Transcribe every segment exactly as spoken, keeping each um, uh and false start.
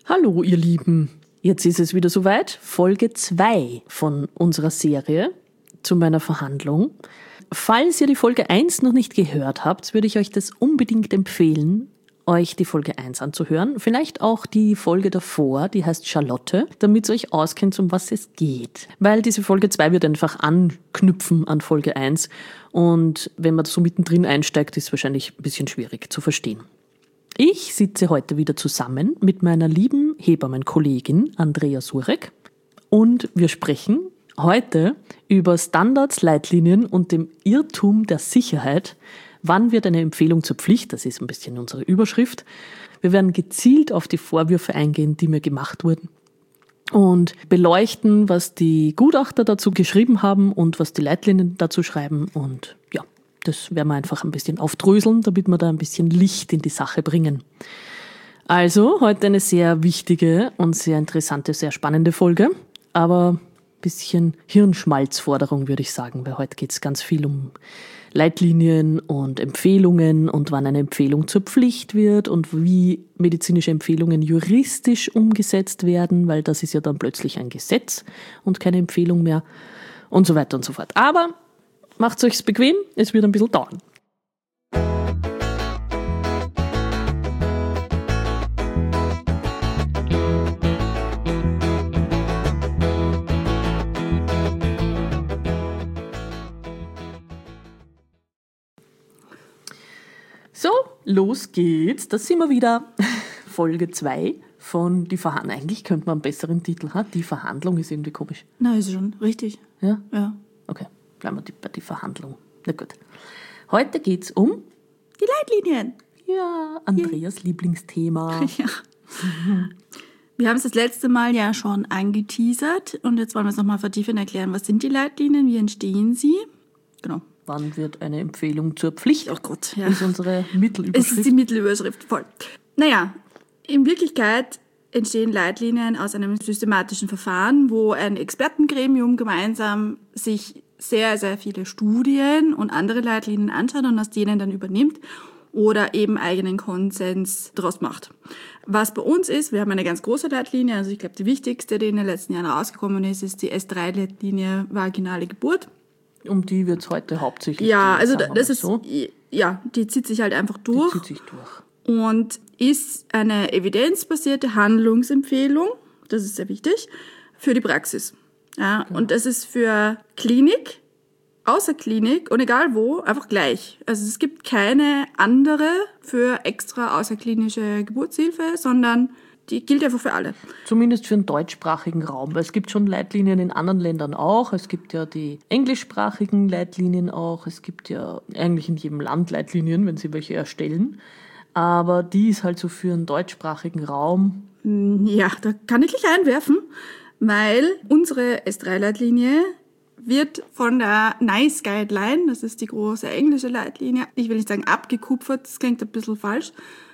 Hallo ihr Lieben, jetzt ist es wieder soweit, Folge zwei von unserer Serie zu meiner Verhandlung. Falls ihr die Folge eins noch nicht gehört habt, würde ich euch das unbedingt empfehlen, euch die Folge eins anzuhören. Vielleicht auch die Folge davor, die heißt Charlotte, damit ihr euch auskennt, um was es geht. Weil diese Folge zwei wird einfach anknüpfen an Folge eins und wenn man so mittendrin einsteigt, ist es wahrscheinlich ein bisschen schwierig zu verstehen. Ich sitze heute wieder zusammen mit meiner lieben Hebammenkollegin Andrea Surek und wir sprechen heute über Standards, Leitlinien und dem Irrtum der Sicherheit. Wann wird eine Empfehlung zur Pflicht? Das ist ein bisschen unsere Überschrift. Wir werden gezielt auf die Vorwürfe eingehen, die mir gemacht wurden und beleuchten, was die Gutachter dazu geschrieben haben und was die Leitlinien dazu schreiben und ja. Das werden wir einfach ein bisschen aufdröseln, damit wir da ein bisschen Licht in die Sache bringen. Also, heute eine sehr wichtige und sehr interessante, sehr spannende Folge. Aber ein bisschen Hirnschmalzforderung, würde ich sagen, weil heute geht es ganz viel um Leitlinien und Empfehlungen und wann eine Empfehlung zur Pflicht wird und wie medizinische Empfehlungen juristisch umgesetzt werden, weil das ist ja dann plötzlich ein Gesetz und keine Empfehlung mehr und so weiter und so fort. Aber macht's euch's bequem, es wird ein bisschen dauern. So, los geht's. Das sind wir wieder. Folge zwei von Die Verhandlung. Eigentlich könnte man einen besseren Titel haben. Die Verhandlung ist irgendwie komisch. Na, ist schon richtig. Ja? Ja. Okay. Bleiben wir bei die Verhandlung. Na gut. Heute geht's um die Leitlinien. Ja, Andreas yeah. Lieblingsthema. Ja. Wir haben es das letzte Mal ja schon angeteasert und jetzt wollen wir es nochmal vertiefend erklären. Was sind die Leitlinien? Wie entstehen sie? Genau. Wann wird eine Empfehlung zur Pflicht? Oh Gott, ja. Das ist unsere Mittelüberschrift. Es ist die Mittelüberschrift, voll. Naja, in Wirklichkeit entstehen Leitlinien aus einem systematischen Verfahren, wo ein Expertengremium gemeinsam sich sehr, sehr viele Studien und andere Leitlinien anschaut und aus denen dann übernimmt oder eben eigenen Konsens draus macht. Was bei uns ist, wir haben eine ganz große Leitlinie, also ich glaube die wichtigste, die in den letzten Jahren rausgekommen ist, ist die S drei Leitlinie vaginale Geburt. Um die wird es heute hauptsächlich Ja, gehen, also das ist, so. ja, die zieht sich halt einfach durch. Die zieht sich durch. Und ist eine evidenzbasierte Handlungsempfehlung, das ist sehr wichtig, für die Praxis. Ja, genau. Und das ist für Klinik, außer Klinik und egal wo, einfach gleich. Also es gibt keine andere für extra außerklinische Geburtshilfe, sondern die gilt einfach für alle. Zumindest für den deutschsprachigen Raum, weil es gibt schon Leitlinien in anderen Ländern auch. Es gibt ja die englischsprachigen Leitlinien auch. Es gibt ja eigentlich in jedem Land Leitlinien, wenn sie welche erstellen. Aber die ist halt so für den deutschsprachigen Raum. Ja, da kann ich gleich einwerfen, weil unsere S drei Leitlinie wird von der NICE Guideline, das ist die große englische Leitlinie, ich will nicht sagen abgekupfert, das klingt ein bisschen falsch,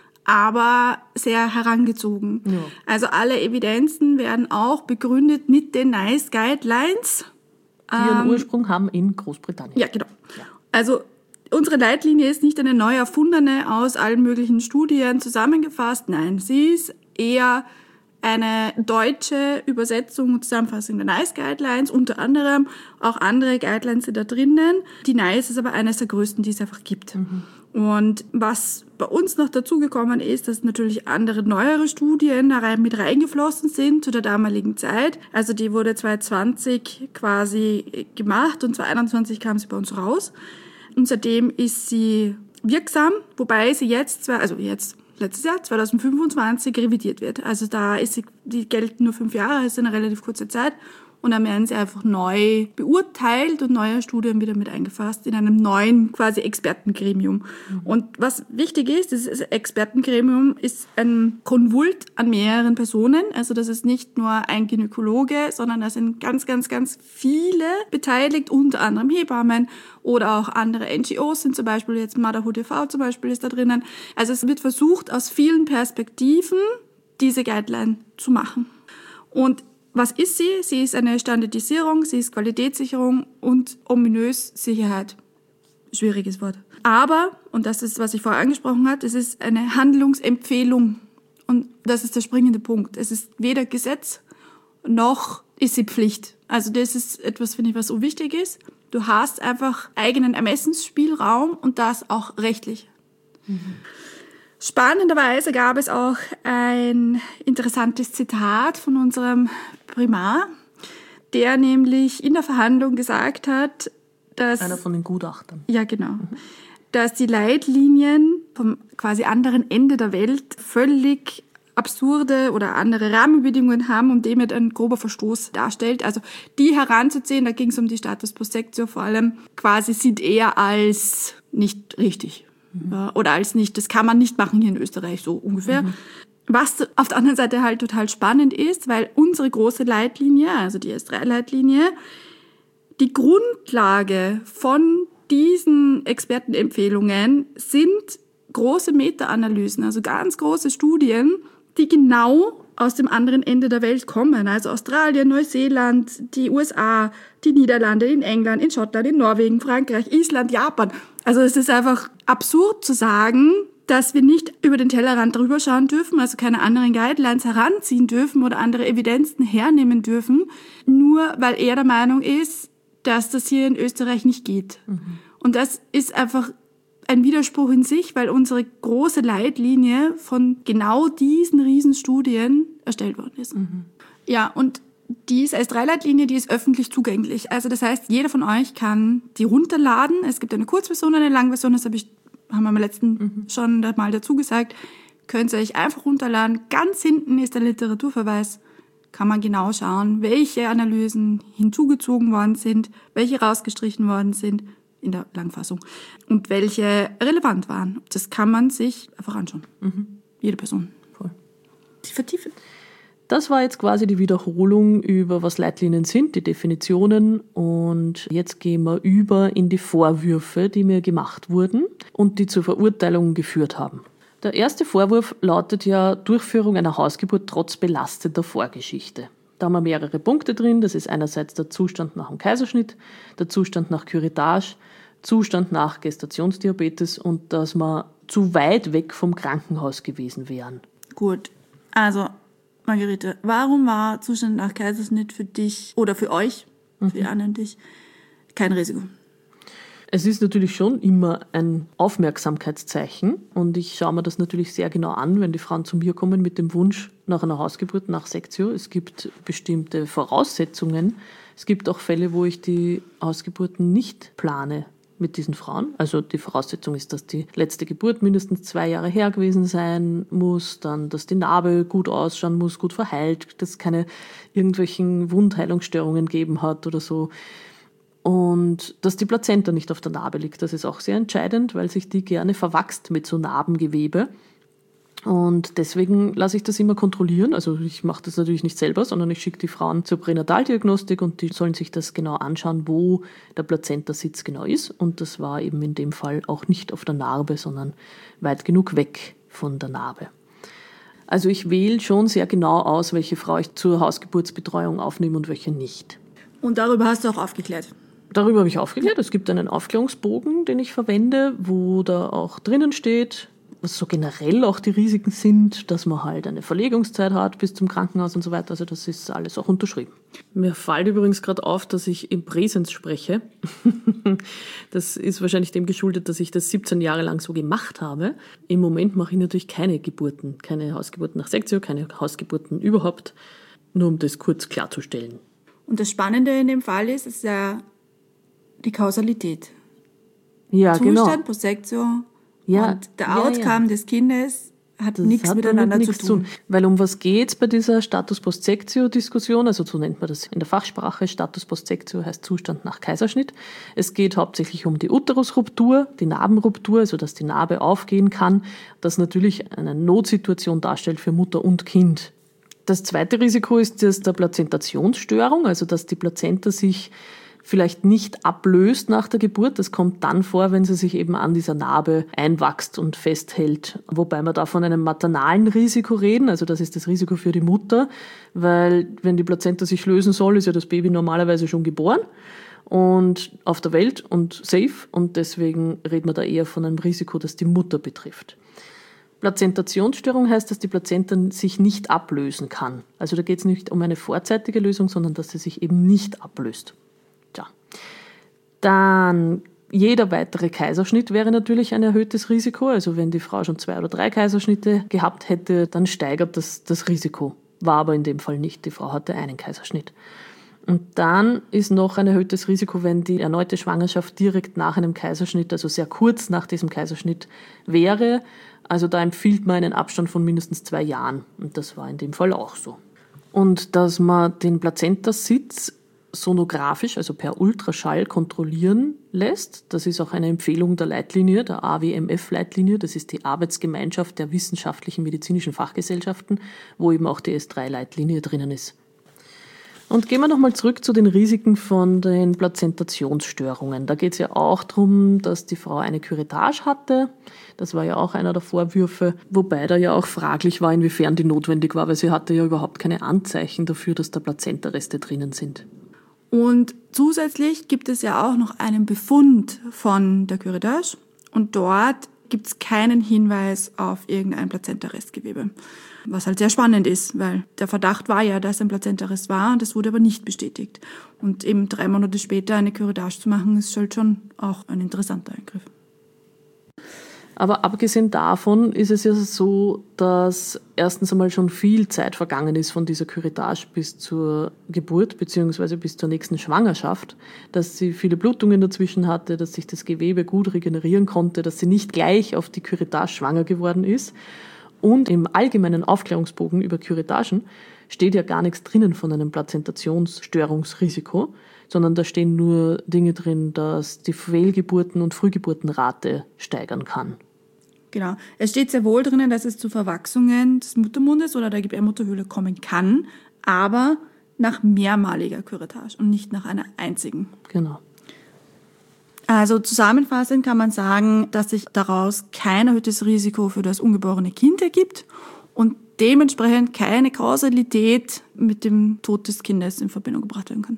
aber sehr herangezogen. Ja. Also alle Evidenzen werden auch begründet mit den NICE Guidelines. Die ihren ähm, Ursprung haben in Großbritannien. Ja, genau. Ja. Also unsere Leitlinie ist nicht eine neu erfundene aus allen möglichen Studien zusammengefasst. Nein, sie ist eher eine deutsche Übersetzung und Zusammenfassung der NICE Guidelines, unter anderem auch andere Guidelines sind da drinnen. Die NICE ist aber eines der größten, die es einfach gibt. Mhm. Und was bei uns noch dazugekommen ist, dass natürlich andere, neuere Studien da rein, mit reingeflossen sind zu der damaligen Zeit. Also die wurde zwanzig zwanzig quasi gemacht und zwanzig einundzwanzig kam sie bei uns raus. Und seitdem ist sie wirksam, wobei sie jetzt, also jetzt, letztes Jahr, zwanzig fünfundzwanzig, revidiert wird. Also da ist sie, die gelten nur fünf Jahre, ist eine relativ kurze Zeit. Und dann werden sie einfach neu beurteilt und neue Studien wieder mit eingefasst in einem neuen quasi Expertengremium. Mhm. Und was wichtig ist, dieses Expertengremium ist ein Konvult an mehreren Personen. Also das ist nicht nur ein Gynäkologe, sondern da sind ganz, ganz, ganz viele beteiligt, unter anderem Hebammen oder auch andere N G Os sind zum Beispiel, jetzt Motherhood e V zum Beispiel ist da drinnen. Also es wird versucht, aus vielen Perspektiven diese Guideline zu machen. Und was ist sie? Sie ist eine Standardisierung, sie ist Qualitätssicherung und ominös Sicherheit. Schwieriges Wort. Aber, und das ist, was ich vorher angesprochen habe, es ist eine Handlungsempfehlung Und das ist der springende Punkt. Es ist weder Gesetz noch ist sie Pflicht. Also das ist etwas, finde ich, was so wichtig ist. Du hast einfach eigenen Ermessensspielraum und das auch rechtlich. Mhm. Spannenderweise gab es auch ein interessantes Zitat von unserem Primar, der nämlich in der Verhandlung gesagt hat, dass... Einer von den Gutachtern. Ja, genau. Mhm. Dass die Leitlinien vom quasi anderen Ende der Welt völlig absurde oder andere Rahmenbedingungen haben und dem ein grober Verstoß darstellt. Also die heranzuziehen, da ging es um die Status post sectio vor allem, quasi sieht er als nicht richtig. Mhm. Ja, oder als nicht, das kann man nicht machen hier in Österreich, so ungefähr. Mhm. Was auf der anderen Seite halt total spannend ist, weil unsere große Leitlinie, also die S drei Leitlinie, die Grundlage von diesen Expertenempfehlungen sind große Meta-Analysen, also ganz große Studien, die genau aus dem anderen Ende der Welt kommen. Also Australien, Neuseeland, die U S A, die Niederlande, in England, in Schottland, in Norwegen, Frankreich, Island, Japan. Also es ist einfach absurd zu sagen, dass wir nicht über den Tellerrand drüber schauen dürfen, also keine anderen Guidelines heranziehen dürfen oder andere Evidenzen hernehmen dürfen, nur weil er der Meinung ist, dass das hier in Österreich nicht geht. Mhm. Und das ist einfach ein Widerspruch in sich, weil unsere große Leitlinie von genau diesen Riesenstudien erstellt worden ist. Mhm. Ja, und diese S drei Leitlinie, die ist öffentlich zugänglich. Also das heißt, jeder von euch kann die runterladen. Es gibt eine Kurzversion und eine Langversion, das habe ich, haben wir am letzten mhm. schon mal dazu gesagt. Könnt ihr euch einfach runterladen. Ganz hinten ist der Literaturverweis. Kann man genau schauen, welche Analysen hinzugezogen worden sind, welche rausgestrichen worden sind in der Langfassung und welche relevant waren. Das kann man sich einfach anschauen. Mhm. Jede Person. Voll. Sie vertiefen. Das war jetzt quasi die Wiederholung über, was Leitlinien sind, die Definitionen. Und jetzt gehen wir über in die Vorwürfe, die mir gemacht wurden und die zur Verurteilung geführt haben. Der erste Vorwurf lautet ja Durchführung einer Hausgeburt trotz belastender Vorgeschichte. Da haben wir mehrere Punkte drin. Das ist einerseits der Zustand nach dem Kaiserschnitt, der Zustand nach Curettage, Zustand nach Gestationsdiabetes und dass wir zu weit weg vom Krankenhaus gewesen wären. Gut, also Margarete, warum war Zustand nach Kaiserschnitt für dich oder für euch, für mhm. die anderen dich, kein Risiko? Es ist natürlich schon immer ein Aufmerksamkeitszeichen und ich schaue mir das natürlich sehr genau an, wenn die Frauen zu mir kommen mit dem Wunsch nach einer Hausgeburt, nach Sektio. Es gibt bestimmte Voraussetzungen. Es gibt auch Fälle, wo ich die Hausgeburten nicht plane mit diesen Frauen. Also die Voraussetzung ist, dass die letzte Geburt mindestens zwei Jahre her gewesen sein muss, dann, dass die Narbe gut ausschauen muss, gut verheilt, dass es keine irgendwelchen Wundheilungsstörungen gegeben hat oder so. Und dass die Plazenta nicht auf der Narbe liegt, das ist auch sehr entscheidend, weil sich die gerne verwachst mit so Narbengewebe. Und deswegen lasse ich das immer kontrollieren. Also ich mache das natürlich nicht selber, sondern ich schicke die Frauen zur Pränataldiagnostik und die sollen sich das genau anschauen, wo der Plazentasitz genau ist. Und das war eben in dem Fall auch nicht auf der Narbe, sondern weit genug weg von der Narbe. Also ich wähle schon sehr genau aus, welche Frau ich zur Hausgeburtsbetreuung aufnehme und welche nicht. Und darüber hast du auch aufgeklärt? Darüber habe ich aufgeklärt. Es gibt einen Aufklärungsbogen, den ich verwende, wo da auch drinnen steht, was so generell auch die Risiken sind, dass man halt eine Verlegungszeit hat bis zum Krankenhaus und so weiter. Also das ist alles auch unterschrieben. Mir fällt übrigens gerade auf, dass ich im Präsens spreche. Das ist wahrscheinlich dem geschuldet, dass ich das siebzehn Jahre lang so gemacht habe. Im Moment mache ich natürlich keine Geburten, keine Hausgeburten nach Sektio, keine Hausgeburten überhaupt, nur um das kurz klarzustellen. Und das Spannende in dem Fall ist, ist ja die Kausalität. Ja, Zustand, genau. Zustand, post sectio ja, und der ja, Outcome ja. des Kindes hat das nichts hat miteinander nichts zu tun. tun. Weil um was geht's bei dieser Status post sectio-Diskussion? Also so nennt man das in der Fachsprache. Status post sectio heißt Zustand nach Kaiserschnitt. Es geht hauptsächlich um die Uterusruptur, die Narbenruptur, also dass die Narbe aufgehen kann, das natürlich eine Notsituation darstellt für Mutter und Kind. Das zweite Risiko ist das der Plazentationsstörung, also dass die Plazenta sich vielleicht nicht ablöst nach der Geburt. Das kommt dann vor, wenn sie sich eben an dieser Narbe einwachst und festhält. Wobei wir da von einem maternalen Risiko reden, also das ist das Risiko für die Mutter, weil wenn die Plazenta sich lösen soll, ist ja das Baby normalerweise schon geboren und auf der Welt und safe und deswegen reden wir da eher von einem Risiko, das die Mutter betrifft. Plazentationsstörung heißt, dass die Plazenta sich nicht ablösen kann. Also da geht es nicht um eine vorzeitige Lösung, sondern dass sie sich eben nicht ablöst. Tja. Dann jeder weitere Kaiserschnitt wäre natürlich ein erhöhtes Risiko. Also wenn die Frau schon zwei oder drei Kaiserschnitte gehabt hätte, dann steigert das das Risiko. War aber in dem Fall nicht. Die Frau hatte einen Kaiserschnitt. Und dann ist noch ein erhöhtes Risiko, wenn die erneute Schwangerschaft direkt nach einem Kaiserschnitt, also sehr kurz nach diesem Kaiserschnitt wäre. Also da empfiehlt man einen Abstand von mindestens zwei Jahren. Und das war in dem Fall auch so. Und dass man den Plazentasitz sonografisch, also per Ultraschall, kontrollieren lässt. Das ist auch eine Empfehlung der Leitlinie, der A W M F-Leitlinie. Das ist die Arbeitsgemeinschaft der wissenschaftlichen medizinischen Fachgesellschaften, wo eben auch die S drei Leitlinie drinnen ist. Und gehen wir nochmal zurück zu den Risiken von den Plazentationsstörungen. Da geht es ja auch darum, dass die Frau eine Curettage hatte. Das war ja auch einer der Vorwürfe, wobei da ja auch fraglich war, inwiefern die notwendig war, weil sie hatte ja überhaupt keine Anzeichen dafür, dass da Plazentareste drinnen sind. Und zusätzlich gibt es ja auch noch einen Befund von der Curettage und dort gibt es keinen Hinweis auf irgendein Plazentarestgewebe. Was halt sehr spannend ist, weil der Verdacht war ja, dass ein Plazentarest war und das wurde aber nicht bestätigt. Und eben drei Monate später eine Curettage zu machen, ist halt schon auch ein interessanter Eingriff. Aber abgesehen davon ist es ja so, dass erstens einmal schon viel Zeit vergangen ist von dieser Curettage bis zur Geburt bzw. bis zur nächsten Schwangerschaft, dass sie viele Blutungen dazwischen hatte, dass sich das Gewebe gut regenerieren konnte, dass sie nicht gleich auf die Curettage schwanger geworden ist. Und im allgemeinen Aufklärungsbogen über Curetagen steht ja gar nichts drinnen von einem Plazentationsstörungsrisiko, sondern da stehen nur Dinge drin, dass die Fehlgeburten- und Frühgeburtenrate steigern kann. Genau. Es steht sehr wohl drinnen, dass es zu Verwachsungen des Muttermundes oder der Gebärmutterhöhle kommen kann, aber nach mehrmaliger Curettage und nicht nach einer einzigen. Genau. Also zusammenfassend kann man sagen, dass sich daraus kein erhöhtes Risiko für das ungeborene Kind ergibt und dementsprechend keine Kausalität mit dem Tod des Kindes in Verbindung gebracht werden kann.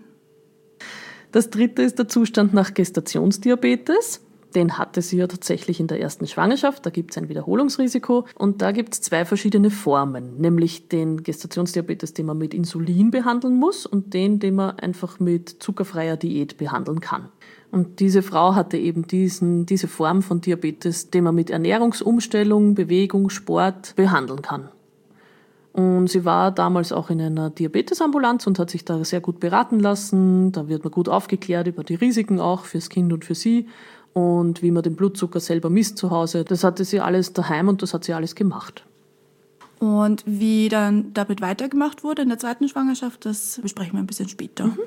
Das dritte ist der Zustand nach Gestationsdiabetes. Den hatte sie ja tatsächlich in der ersten Schwangerschaft. Da gibt es ein Wiederholungsrisiko. Und da gibt es zwei verschiedene Formen. Nämlich den Gestationsdiabetes, den man mit Insulin behandeln muss und den, den man einfach mit zuckerfreier Diät behandeln kann. Und diese Frau hatte eben diesen, diese Form von Diabetes, den man mit Ernährungsumstellung, Bewegung, Sport behandeln kann. Und sie war damals auch in einer Diabetesambulanz und hat sich da sehr gut beraten lassen. Da wird man gut aufgeklärt über die Risiken auch fürs Kind und für sie und wie man den Blutzucker selber misst zu Hause. Das hatte sie alles daheim und das hat sie alles gemacht. Und wie dann damit weitergemacht wurde in der zweiten Schwangerschaft, das besprechen wir ein bisschen später. Mhm.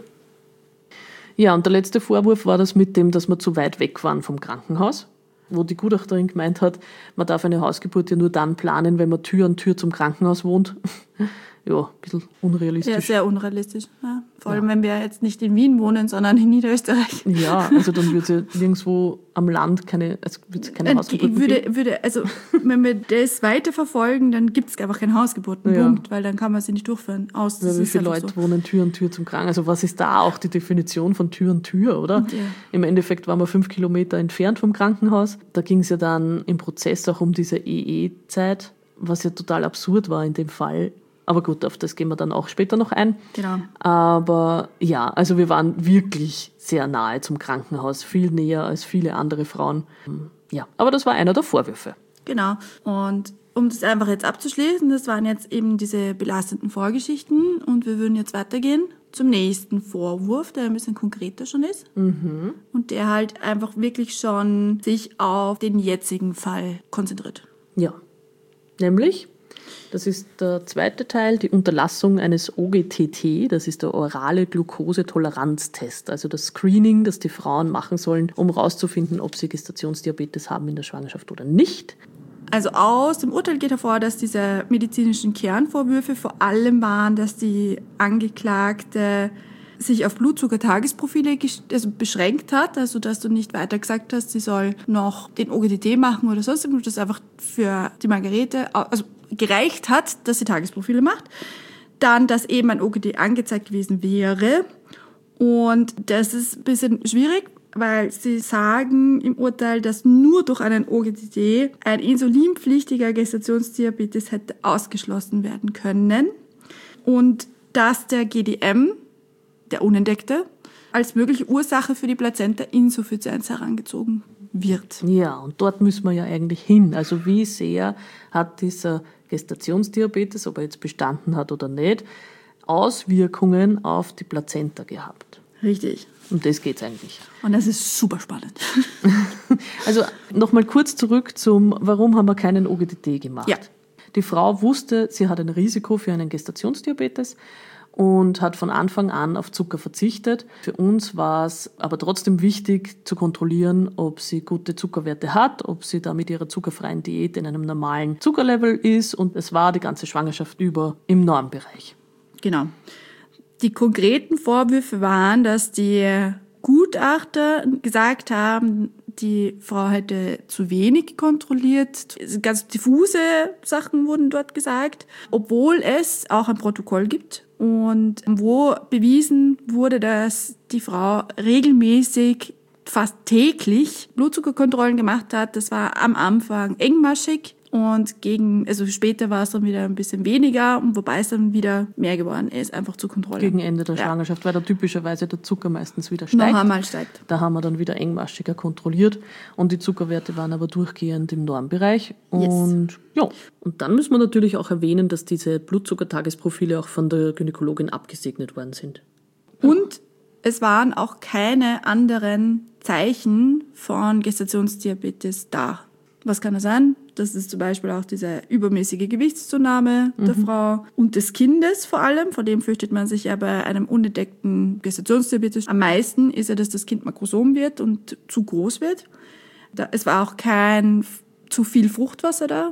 Ja, und der letzte Vorwurf war das mit dem, dass wir zu weit weg waren vom Krankenhaus, wo die Gutachterin gemeint hat, man darf eine Hausgeburt ja nur dann planen, wenn man Tür an Tür zum Krankenhaus wohnt. Ja, ein bisschen unrealistisch. Ja, sehr unrealistisch. Ja. Vor allem, ja. Wenn wir jetzt nicht in Wien wohnen, sondern in Niederösterreich. Ja, also dann würde es ja nirgendwo am Land keine, also keine Hausgeburten würde, geben. Würde, also wenn wir das weiterverfolgen, dann gibt es einfach keine Hausgeburten, ja. Punkt, weil dann kann man sie nicht durchführen. Aus, ja, wie viele Leute so. wohnen Tür an Tür zum Krankenhaus? Also was ist da auch die Definition von Tür an Tür, oder? Ja. Im Endeffekt waren wir fünf Kilometer entfernt vom Krankenhaus. Da ging es ja dann im Prozess auch um diese E E-Zeit, was ja total absurd war in dem Fall. Aber gut, auf das gehen wir dann auch später noch ein. Genau. Aber ja, also wir waren wirklich sehr nahe zum Krankenhaus, viel näher als viele andere Frauen. Ja, aber das war einer der Vorwürfe. Genau. Und um das einfach jetzt abzuschließen, das waren jetzt eben diese belastenden Vorgeschichten und wir würden jetzt weitergehen zum nächsten Vorwurf, der ein bisschen konkreter schon ist. Mhm. Und der halt einfach wirklich schon sich auf den jetzigen Fall konzentriert. Ja, nämlich... Das ist der zweite Teil, die Unterlassung eines O G T T, das ist der orale Glukosetoleranztest, also das Screening, das die Frauen machen sollen, um herauszufinden, ob sie Gestationsdiabetes haben in der Schwangerschaft oder nicht. Also aus dem Urteil geht hervor, dass diese medizinischen Kernvorwürfe vor allem waren, dass die Angeklagte sich auf Blutzucker-Tagesprofile also beschränkt hat, also dass du nicht weiter gesagt hast, sie soll noch den O G T T machen oder sonst irgendwas, das einfach für die Margarete also gereicht hat, dass sie Tagesprofile macht. Dann, dass eben ein O G T T angezeigt gewesen wäre. Und das ist ein bisschen schwierig, weil sie sagen im Urteil, dass nur durch einen O G D T ein insulinpflichtiger Gestationsdiabetes hätte ausgeschlossen werden können und dass der G D M, der unentdeckte, als mögliche Ursache für die Plazenta-Insuffizienz herangezogen wird. Ja, und dort müssen wir ja eigentlich hin. Also wie sehr hat dieser Gestationsdiabetes, ob er jetzt bestanden hat oder nicht, Auswirkungen auf die Plazenta gehabt? Richtig. Um das geht's eigentlich. Und das ist super spannend. Also nochmal kurz zurück zum, warum haben wir keinen O G D T gemacht? Ja. Die Frau wusste, sie hat ein Risiko für einen Gestationsdiabetes und hat von Anfang an auf Zucker verzichtet. Für uns war es aber trotzdem wichtig zu kontrollieren, ob sie gute Zuckerwerte hat, ob sie da mit ihrer zuckerfreien Diät in einem normalen Zuckerlevel ist, und es war die ganze Schwangerschaft über im Normbereich. Genau. Die konkreten Vorwürfe waren, dass die Gutachter gesagt haben, die Frau hätte zu wenig kontrolliert. Ganz diffuse Sachen wurden dort gesagt, obwohl es auch ein Protokoll gibt und wo bewiesen wurde, dass die Frau regelmäßig, fast täglich Blutzuckerkontrollen gemacht hat. Das war am Anfang engmaschig. Und gegen, also später war es dann wieder ein bisschen weniger, wobei es dann wieder mehr geworden ist, einfach zur Kontrolle. Gegen Ende der Ja. Schwangerschaft, weil da typischerweise der Zucker meistens wieder steigt. Noch einmal steigt. Da haben wir dann wieder engmaschiger kontrolliert und die Zuckerwerte waren aber durchgehend im Normbereich. Und Yes. ja, und dann müssen wir natürlich auch erwähnen, dass diese Blutzuckertagesprofile auch von der Gynäkologin abgesegnet worden sind. Und es waren auch keine anderen Zeichen von Gestationsdiabetes da. Was kann das sein? Das ist zum Beispiel auch diese übermäßige Gewichtszunahme mhm. der Frau und des Kindes vor allem. Vor dem fürchtet man sich ja bei einem unentdeckten Gestationsdiabetes. Am meisten ist ja, dass das Kind makrosom wird und zu groß wird. Da, es war auch kein zu viel Fruchtwasser da.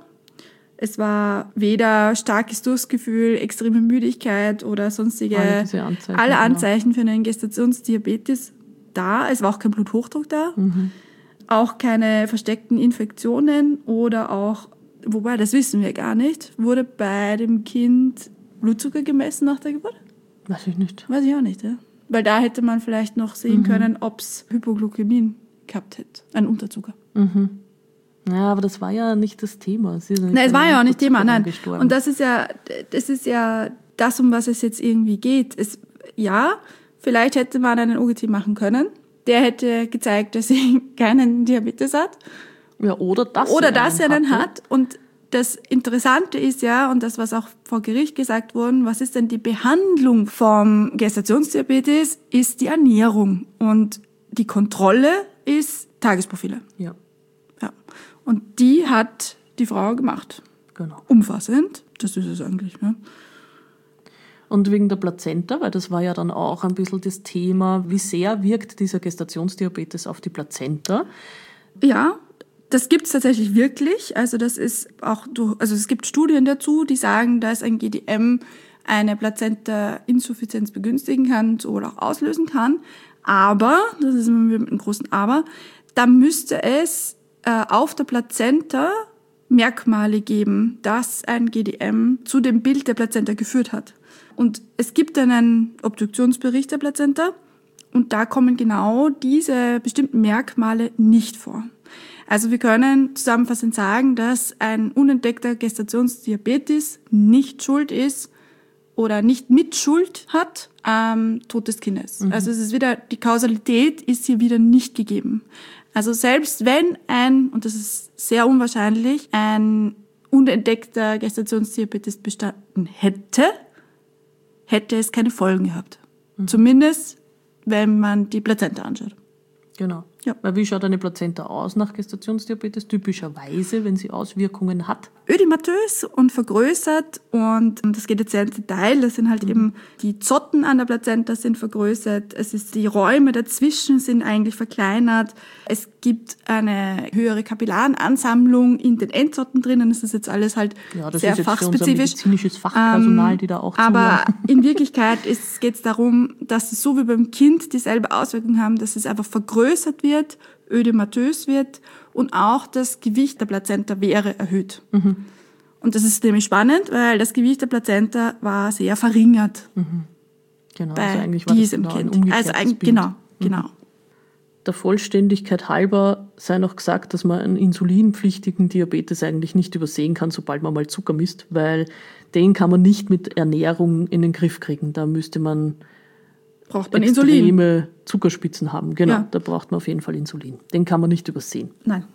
Es war weder starkes Durstgefühl, extreme Müdigkeit oder sonstige Alle diese Anzeichen, alle genau. Anzeichen für einen Gestationsdiabetes da. Es war auch kein Bluthochdruck da. Mhm. Auch keine versteckten Infektionen oder auch, wobei, das wissen wir gar nicht, wurde bei dem Kind Blutzucker gemessen nach der Geburt? Weiß ich nicht. Weiß ich auch nicht, ja. Weil da hätte man vielleicht noch sehen mhm. können, ob es Hypoglykämien gehabt hätte, ein Unterzucker. Mhm. Ja, aber das war ja nicht das Thema. Sie sind nein, es war ja auch nicht Thema, nein. Gestorben. Und das ist ja, das ist ja das, um was es jetzt irgendwie geht. Es, ja, vielleicht hätte man einen O G T machen können. Der hätte gezeigt, dass sie keinen Diabetes hat. Ja, oder dass oder sie dass einen er einen hat. Und das Interessante ist ja, und das, was auch vor Gericht gesagt wurde, was ist denn die Behandlung vom Gestationsdiabetes, ist die Ernährung. Und die Kontrolle ist Tagesprofile. Ja. Ja. Und die hat die Frau gemacht. Genau. Umfassend. Das ist es eigentlich, ne? Und wegen der Plazenta, weil das war ja dann auch ein bisschen das Thema, wie sehr wirkt dieser Gestationsdiabetes auf die Plazenta? Ja, das gibt es tatsächlich wirklich. Also das ist auch durch, also es gibt Studien dazu, die sagen, dass ein G D M eine Plazenta-Insuffizienz begünstigen kann oder auch auslösen kann. Aber, das ist immer mit einem großen Aber, da müsste es äh, auf der Plazenta Merkmale geben, dass ein G D M zu dem Bild der Plazenta geführt hat. Und es gibt einen Obduktionsbericht der Plazenta und da kommen genau diese bestimmten Merkmale nicht vor. Also wir können zusammenfassend sagen, dass ein unentdeckter Gestationsdiabetes nicht schuld ist oder nicht mit Schuld hat am Tod des Kindes. Mhm. Also es ist wieder, die Kausalität ist hier wieder nicht gegeben. Also selbst wenn ein, und das ist sehr unwahrscheinlich, ein unentdeckter Gestationsdiabetes bestanden hätte, hätte es keine Folgen gehabt. Mhm. Zumindest, wenn man die Plazenta anschaut. Genau. Ja. Weil wie schaut eine Plazenta aus nach Gestationsdiabetes? Typischerweise, wenn sie Auswirkungen hat. Ödematös und vergrößert, und das geht jetzt sehr ins Detail. Das sind halt mhm. eben die Zotten an der Plazenta sind vergrößert. Es ist, die Räume dazwischen sind eigentlich verkleinert. Es gibt eine höhere Kapillarenansammlung in den Endzotten drinnen. Das ist jetzt alles halt ja, das sehr ist jetzt fachspezifisch. Für unser medizinisches Fachpersonal, ähm, die da auch Aber zuhören. in Wirklichkeit geht es darum, dass es so wie beim Kind dieselbe Auswirkung haben, dass es einfach vergrößert wird, ödematös wird und auch das Gewicht der Plazenta wäre erhöht. Mhm. Und das ist nämlich spannend, weil das Gewicht der Plazenta war sehr verringert. Mhm. Genau, bei also eigentlich war diesem das genau Kind. ein umgekehrtes also eigentlich, Bild. genau, genau. Der Vollständigkeit halber sei noch gesagt, dass man einen insulinpflichtigen Diabetes eigentlich nicht übersehen kann, sobald man mal Zucker misst, weil den kann man nicht mit Ernährung in den Griff kriegen. Da müsste man, braucht man extreme Insulin. Zuckerspitzen haben. Genau, Ja. da braucht man auf jeden Fall Insulin. Den kann man nicht übersehen. Nein.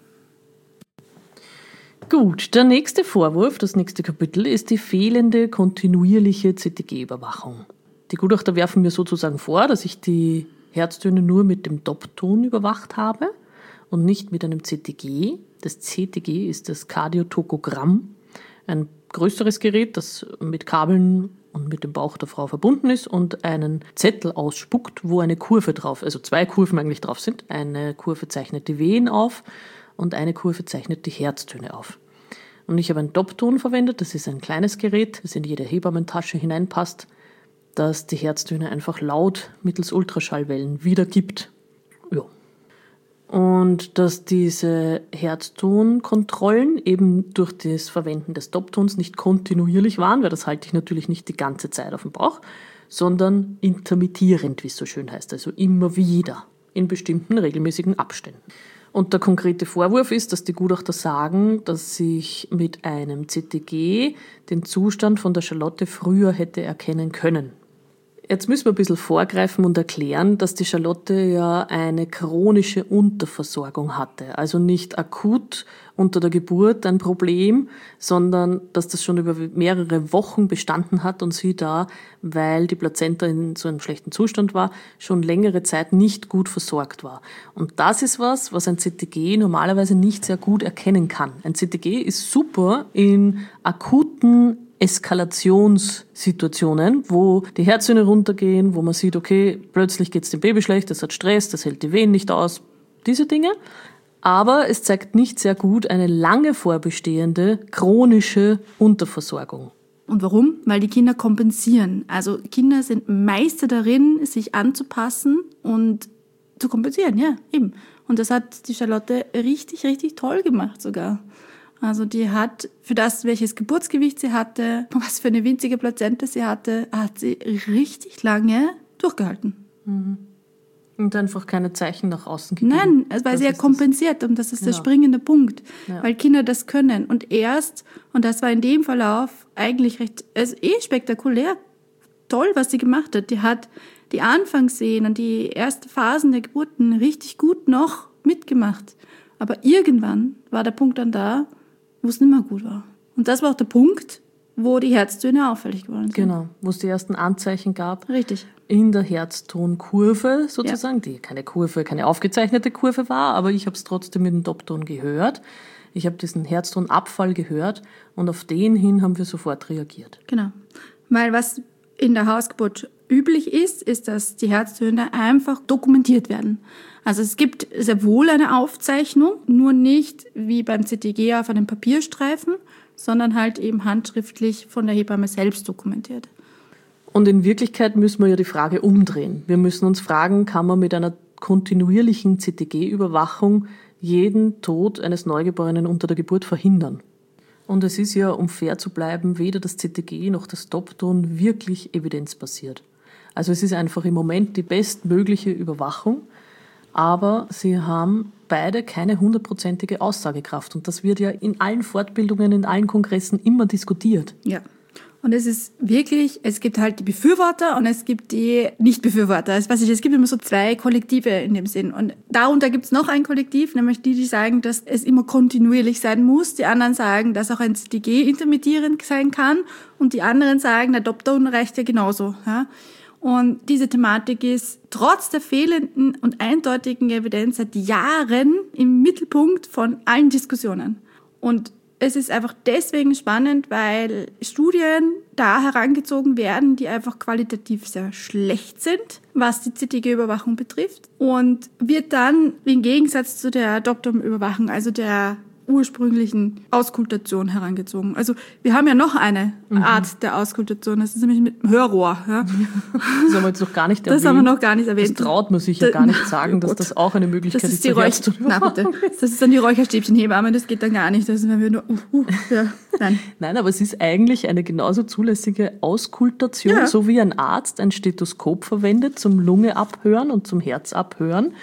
Gut, der nächste Vorwurf, das nächste Kapitel, ist die fehlende kontinuierliche C T G-Überwachung. Die Gutachter werfen mir sozusagen vor, dass ich die Herztöne nur mit dem Dopton überwacht habe und nicht mit einem C T G. Das C T G ist das Kardiotokogramm, ein größeres Gerät, das mit Kabeln und mit dem Bauch der Frau verbunden ist und einen Zettel ausspuckt, wo eine Kurve drauf, also zwei Kurven eigentlich drauf sind. Eine Kurve zeichnet die Wehen auf und eine Kurve zeichnet die Herztöne auf. Und ich habe ein Dopton verwendet, das ist ein kleines Gerät, das in jede Hebammentasche hineinpasst, das die Herztöne einfach laut mittels Ultraschallwellen wiedergibt. Ja. Und dass diese Herztonkontrollen eben durch das Verwenden des Doptons nicht kontinuierlich waren, weil das halte ich natürlich nicht die ganze Zeit auf dem Bauch, sondern intermittierend, wie es so schön heißt, also immer wieder in bestimmten regelmäßigen Abständen. Und der konkrete Vorwurf ist, dass die Gutachter sagen, dass ich mit einem C T G den Zustand von der Charlotte früher hätte erkennen können. Jetzt müssen wir ein bisschen vorgreifen und erklären, dass die Charlotte ja eine chronische Unterversorgung hatte. Also nicht akut unter der Geburt ein Problem, sondern dass das schon über mehrere Wochen bestanden hat und sie da, weil die Plazenta in so einem schlechten Zustand war, schon längere Zeit nicht gut versorgt war. Und das ist was, was ein C T G normalerweise nicht sehr gut erkennen kann. Ein C T G ist super in akuten Eskalationssituationen, wo die Herztöne runtergehen, wo man sieht, okay, plötzlich geht es dem Baby schlecht, das hat Stress, das hält die Wehen nicht aus, diese Dinge. Aber es zeigt nicht sehr gut eine lange vorbestehende chronische Unterversorgung. Und warum? Weil die Kinder kompensieren. Also Kinder sind Meister darin, sich anzupassen und zu kompensieren, ja, eben. Und das hat die Charlotte richtig, richtig toll gemacht sogar. Also die hat für das, welches Geburtsgewicht sie hatte, was für eine winzige Plazenta sie hatte, hat sie richtig lange durchgehalten. Und einfach keine Zeichen nach außen gegeben. Nein, weil Das sie ja ist kompensiert und das ist der Ja. springende Punkt, Ja. weil Kinder das können. Und erst, und das war in dem Verlauf eigentlich recht, also eh spektakulär, toll, was sie gemacht hat. Die hat die Anfangsszenen und die ersten Phasen der Geburten richtig gut noch mitgemacht. Aber irgendwann war der Punkt dann da, wo es nicht mehr gut war. Und das war auch der Punkt, wo die Herztöne auffällig geworden sind. Genau, wo es die ersten Anzeichen gab. Richtig. In der Herztonkurve sozusagen, die keine Kurve, keine aufgezeichnete Kurve war, aber ich habe es trotzdem mit dem Dopton gehört. Ich habe diesen Herztonabfall gehört und auf den hin haben wir sofort reagiert. Genau. Weil was in der Hausgeburt üblich ist, ist, dass die Herztöne einfach dokumentiert werden. Also es gibt sehr wohl eine Aufzeichnung, nur nicht wie beim C T G auf einem Papierstreifen, sondern halt eben handschriftlich von der Hebamme selbst dokumentiert. Und in Wirklichkeit müssen wir ja die Frage umdrehen. Wir müssen uns fragen, kann man mit einer kontinuierlichen C T G-Überwachung jeden Tod eines Neugeborenen unter der Geburt verhindern? Und es ist ja, um fair zu bleiben, weder das C T G noch das Dopton wirklich evidenzbasiert. Also es ist einfach im Moment die bestmögliche Überwachung, aber sie haben beide keine hundertprozentige Aussagekraft. Und das wird ja in allen Fortbildungen, in allen Kongressen immer diskutiert. Ja. Und es ist wirklich, es gibt halt die Befürworter und es gibt die Nicht-Befürworter. Es, weiß ich, es gibt immer so zwei Kollektive in dem Sinn. Und darunter gibt es noch ein Kollektiv, nämlich die, die sagen, dass es immer kontinuierlich sein muss. Die anderen sagen, dass auch ein C T G intermittierend sein kann. Und die anderen sagen, der Dopton reicht ja genauso. Ja? Und diese Thematik ist trotz der fehlenden und eindeutigen Evidenz seit Jahren im Mittelpunkt von allen Diskussionen. Und es ist einfach deswegen spannend, weil Studien da herangezogen werden, die einfach qualitativ sehr schlecht sind, was die C T G-Überwachung betrifft. Und wird dann im Gegensatz zu der Dopton-Überwachung, also der ursprünglichen Auskultation herangezogen. Also wir haben ja noch eine mhm. Art der Auskultation, das ist nämlich mit dem Hörrohr. Ja. Das haben wir jetzt noch gar nicht erwähnt. Das haben wir noch gar nicht erwähnt. Das traut man sich ja gar nicht sagen, dass das auch eine Möglichkeit das ist. ist die Räuch- Na, bitte. Das ist dann die Räucherstäbchenhebamme, das geht dann gar nicht. Das ist, wenn wir nur, uh, uh, ja, nein. Nein, aber es ist eigentlich eine genauso zulässige Auskultation, ja. so wie ein Arzt ein Stethoskop verwendet zum Lunge abhören und zum Herz abhören,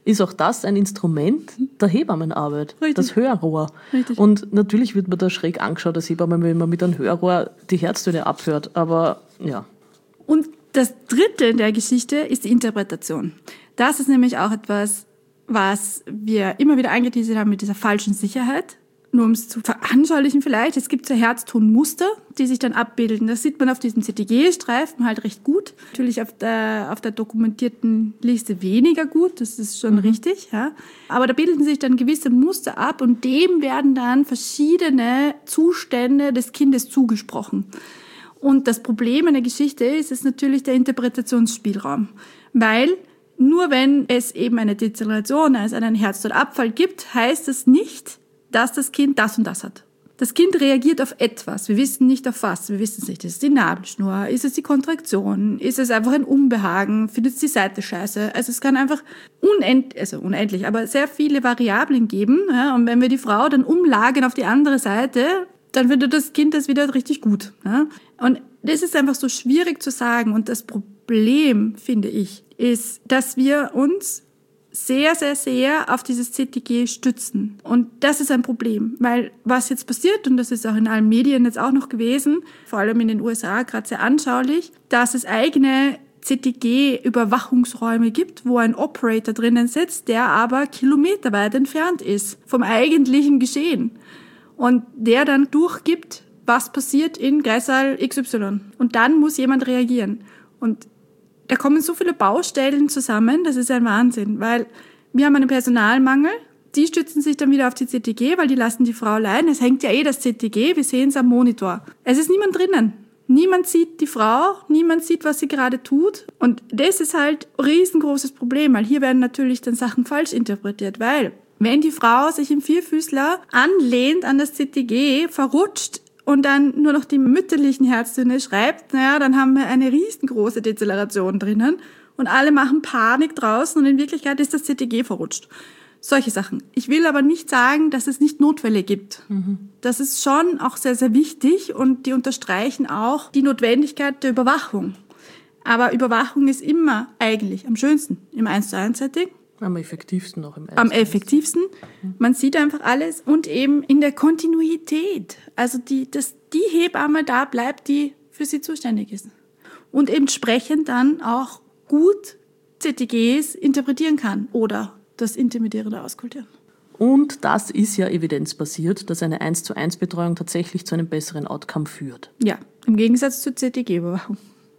ist auch das ein Instrument der Hebammenarbeit, Richtig. das Hörrohr. Richtig. Und natürlich wird man da schräg angeschaut als Hebamme, wenn man mit einem Hörrohr die Herztöne abhört, aber ja. Und das Dritte in der Geschichte ist die Interpretation. Das ist nämlich auch etwas, was wir immer wieder angeteasert haben mit dieser falschen Sicherheit. Nur um es zu veranschaulichen vielleicht, es gibt so Herztonmuster, die sich dann abbilden. Das sieht man auf diesem C T G-Streifen halt recht gut. Natürlich auf der, auf der dokumentierten Liste weniger gut, das ist schon mhm. richtig. Ja. Aber da bilden sich dann gewisse Muster ab und dem werden dann verschiedene Zustände des Kindes zugesprochen. Und das Problem in der Geschichte ist, ist natürlich der Interpretationsspielraum. Weil nur wenn es eben eine Dezeleration, also einen Herztonabfall gibt, heißt es nicht, dass das Kind das und das hat. Das Kind reagiert auf etwas. Wir wissen nicht auf was. Wir wissen es nicht. Ist es die Nabelschnur? Ist es die Kontraktion? Ist es einfach ein Unbehagen? Findet es die Seite scheiße? Also es kann einfach unendlich, also unendlich, aber sehr viele Variablen geben. Ja? Und wenn wir die Frau dann umlagern auf die andere Seite, dann findet das Kind das wieder richtig gut. Ja? Und das ist einfach so schwierig zu sagen. Und das Problem, finde ich, ist, dass wir uns sehr, sehr, sehr auf dieses C T G stützen. Und das ist ein Problem, weil was jetzt passiert, und das ist auch in allen Medien jetzt auch noch gewesen, vor allem in den U S A gerade sehr anschaulich, dass es eigene C T G-Überwachungsräume gibt, wo ein Operator drinnen sitzt, der aber kilometerweit entfernt ist vom eigentlichen Geschehen. Und der dann durchgibt, was passiert in Kreissaal X Y. Und dann muss jemand reagieren. Und da kommen so viele Baustellen zusammen, das ist ein Wahnsinn, weil wir haben einen Personalmangel, die stützen sich dann wieder auf die C T G, weil die lassen die Frau allein. Es hängt ja eh das C T G, wir sehen es am Monitor. Es ist niemand drinnen. Niemand sieht die Frau, niemand sieht, was sie gerade tut. Und das ist halt ein riesengroßes Problem, weil hier werden natürlich dann Sachen falsch interpretiert, weil wenn die Frau sich im Vierfüßler anlehnt an das C T G, verrutscht, und dann nur noch die mütterlichen Herztöne schreibt, naja, dann haben wir eine riesengroße Dezeleration drinnen und alle machen Panik draußen und in Wirklichkeit ist das C T G verrutscht. Solche Sachen. Ich will aber nicht sagen, dass es nicht Notfälle gibt. Mhm. Das ist schon auch sehr, sehr wichtig und die unterstreichen auch die Notwendigkeit der Überwachung. Aber Überwachung ist immer eigentlich am schönsten im eins zu eins Setting. Am effektivsten noch im Am effektivsten. Man sieht einfach alles und eben in der Kontinuität. Also die, dass die Hebamme da bleibt, die für sie zuständig ist. Und entsprechend dann auch gut C T Gs interpretieren kann oder das Intermediäre auskultieren. Und das ist ja evidenzbasiert, dass eine eins zu eins Betreuung tatsächlich zu einem besseren Outcome führt. Ja, im Gegensatz zur C T G-Überwachung.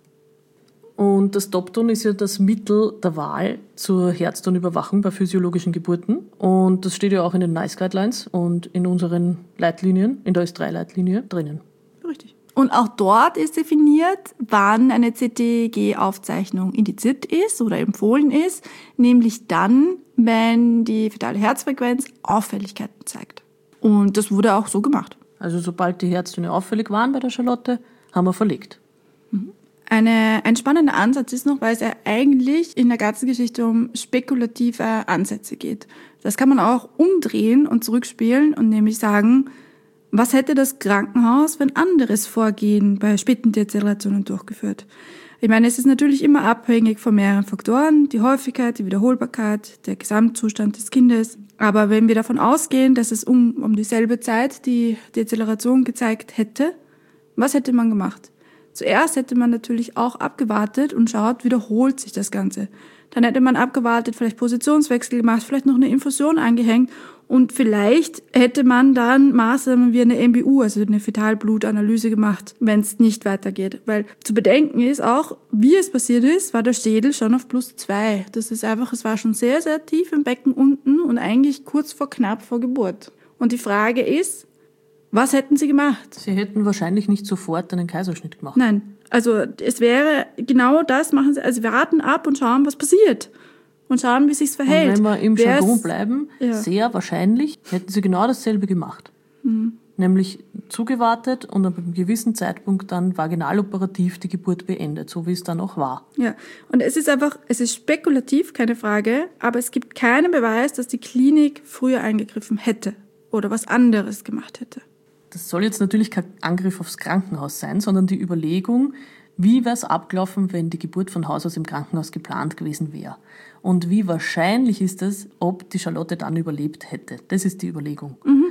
Und das Dopton ist ja das Mittel der Wahl zur Herztonüberwachung bei physiologischen Geburten. Und das steht ja auch in den NICE Guidelines und in unseren Leitlinien, in der Ö S drei Leitlinie drinnen. Richtig. Und auch dort ist definiert, wann eine C T G-Aufzeichnung indiziert ist oder empfohlen ist, nämlich dann, wenn die fetale Herzfrequenz Auffälligkeiten zeigt. Und das wurde auch so gemacht. Also sobald die Herztöne auffällig waren bei der Charlotte, haben wir verlegt. Mhm. Eine, ein spannender Ansatz ist noch, weil es ja eigentlich in der ganzen Geschichte um spekulative Ansätze geht. Das kann man auch umdrehen und zurückspielen und nämlich sagen, was hätte das Krankenhaus für ein anderes Vorgehen bei späten Dezelebrationen durchgeführt? Ich meine, es ist natürlich immer abhängig von mehreren Faktoren, die Häufigkeit, die Wiederholbarkeit, der Gesamtzustand des Kindes. Aber wenn wir davon ausgehen, dass es um, um dieselbe Zeit die Dezeleration gezeigt hätte, was hätte man gemacht? Zuerst hätte man natürlich auch abgewartet und schaut, wiederholt sich das Ganze. Dann hätte man abgewartet, vielleicht Positionswechsel gemacht, vielleicht noch eine Infusion angehängt und vielleicht hätte man dann Maßnahmen wie eine M B U, also eine Fetalblutanalyse gemacht, wenn es nicht weitergeht. Weil zu bedenken ist auch, wie es passiert ist, war der Schädel schon auf plus zwei. Das ist einfach, es war schon sehr, sehr tief im Becken unten und eigentlich kurz vor knapp vor Geburt. Und die Frage ist, was hätten Sie gemacht? Sie hätten wahrscheinlich nicht sofort einen Kaiserschnitt gemacht. Nein, also es wäre genau das, machen Sie, also wir warten ab und schauen, was passiert. Und schauen, wie es sich verhält. Und wenn wir im Wär's, Jargon bleiben, ja. sehr wahrscheinlich hätten Sie genau dasselbe gemacht. Mhm. Nämlich zugewartet und ab einem gewissen Zeitpunkt dann vaginaloperativ die Geburt beendet, so wie es dann auch war. Ja, und es ist einfach, es ist spekulativ, keine Frage, aber es gibt keinen Beweis, dass die Klinik früher eingegriffen hätte oder was anderes gemacht hätte. Das soll jetzt natürlich kein Angriff aufs Krankenhaus sein, sondern die Überlegung, Wie wäre es abgelaufen, wenn die Geburt von Haus aus im Krankenhaus geplant gewesen wäre? Und wie wahrscheinlich ist es, ob die Charlotte dann überlebt hätte? Das ist die Überlegung. Mhm.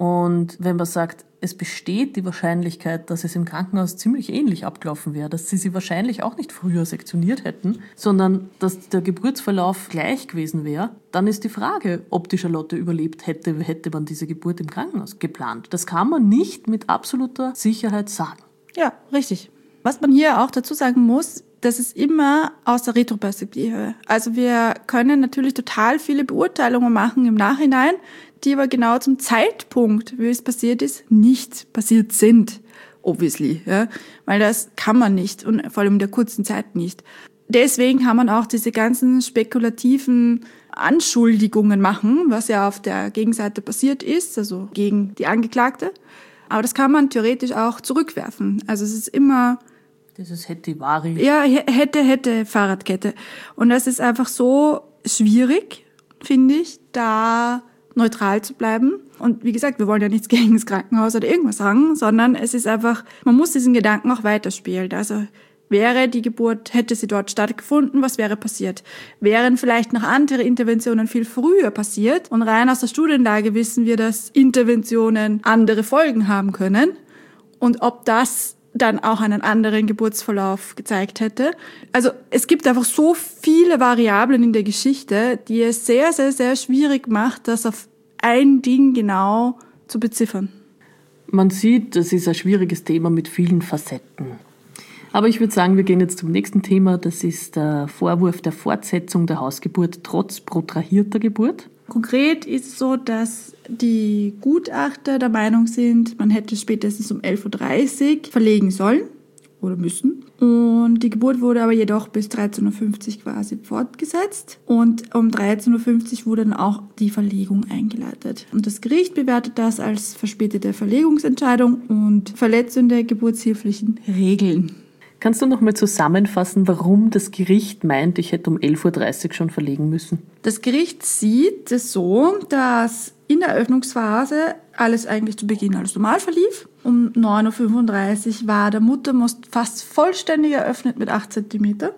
Und wenn man sagt, es besteht die Wahrscheinlichkeit, dass es im Krankenhaus ziemlich ähnlich abgelaufen wäre, dass sie sie wahrscheinlich auch nicht früher sektioniert hätten, sondern dass der Geburtsverlauf gleich gewesen wäre, dann ist die Frage, ob die Charlotte überlebt hätte, hätte man diese Geburt im Krankenhaus geplant. Das kann man nicht mit absoluter Sicherheit sagen. Ja, richtig. Was man hier auch dazu sagen muss, das ist immer aus der Retroperspektive. Also wir können natürlich total viele Beurteilungen machen im Nachhinein, die aber genau zum Zeitpunkt, wie es passiert ist, nicht passiert sind, obviously. Ja? Weil das kann man nicht und vor allem in der kurzen Zeit nicht. Deswegen kann man auch diese ganzen spekulativen Anschuldigungen machen, was ja auf der Gegenseite passiert ist, also gegen die Angeklagte. Aber das kann man theoretisch auch zurückwerfen. Also es ist immer... Dieses hätte Vari. Ja, hätte, hätte Fahrradkette. Und das ist einfach so schwierig, finde ich, da neutral zu bleiben. Und wie gesagt, wir wollen ja nichts gegen das Krankenhaus oder irgendwas sagen, sondern es ist einfach, man muss diesen Gedanken auch weiterspielen. Also wäre die Geburt, hätte sie dort stattgefunden, was wäre passiert? Wären vielleicht noch andere Interventionen viel früher passiert? Und rein aus der Studienlage wissen wir, dass Interventionen andere Folgen haben können. Und ob das dann auch einen anderen Geburtsverlauf gezeigt hätte. Also es gibt einfach so viele Variablen in der Geschichte, die es sehr, sehr, sehr schwierig macht, das auf ein Ding genau zu beziffern. Man sieht, das ist ein schwieriges Thema mit vielen Facetten. Aber ich würde sagen, wir gehen jetzt zum nächsten Thema. Das ist der Vorwurf der Fortsetzung der Hausgeburt trotz protrahierter Geburt. Konkret ist es so, dass die Gutachter der Meinung sind, man hätte spätestens um elf Uhr dreißig verlegen sollen oder müssen. Und die Geburt wurde aber jedoch bis dreizehn Uhr fünfzig quasi fortgesetzt. Und um dreizehn Uhr fünfzig wurde dann auch die Verlegung eingeleitet. Und das Gericht bewertet das als verspätete Verlegungsentscheidung und Verletzung der geburtshilflichen Regeln. Kannst du noch mal zusammenfassen, warum das Gericht meint, ich hätte um elf Uhr dreißig schon verlegen müssen? Das Gericht sieht es so, dass in der Öffnungsphase alles eigentlich zu Beginn als normal verlief. Um neun Uhr fünfunddreißig war der Muttermund fast vollständig eröffnet mit acht Zentimeter.